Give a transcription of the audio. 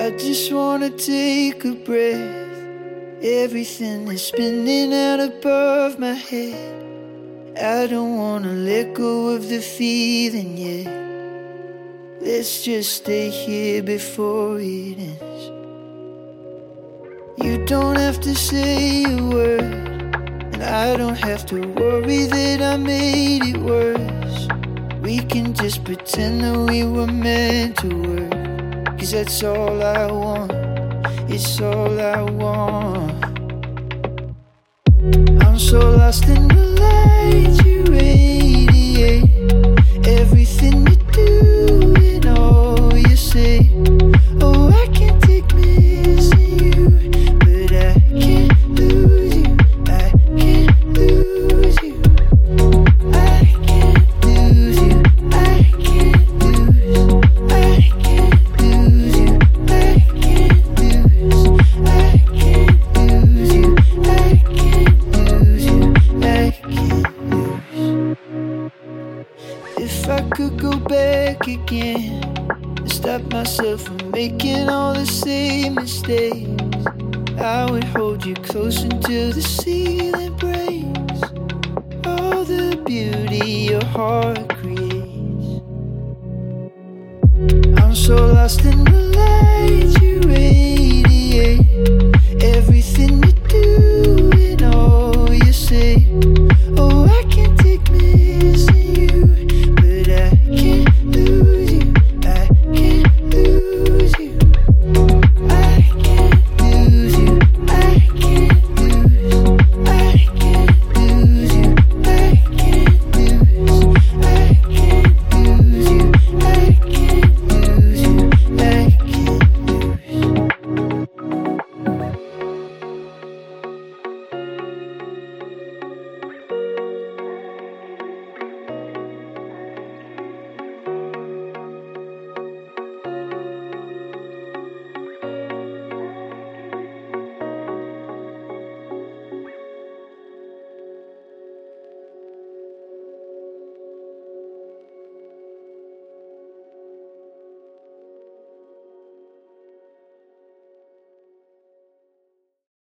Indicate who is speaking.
Speaker 1: I just wanna take a breath. Everything is spinning out above my head. I don't wanna let go of the feeling yet. Let's just stay here before it ends. You don't have to say a word, and I don't have to worry that I made it worse. We can just pretend that we were meant to work, 'cause that's all I want, it's all I want. I'm so lost in the light you radiate. Everything you do and all you say. Oh, I can't take missing you, but I can't lose you, I can't lose you. I can't lose you, I can't lose, I can't lose you, I can't lose, I can't lose you, I can't lose you, I can't lose. If I could go back again and stop myself from making all the same mistakes, I would hold you close until the ceiling breaks. All the beauty your heart creates. I'm so lost in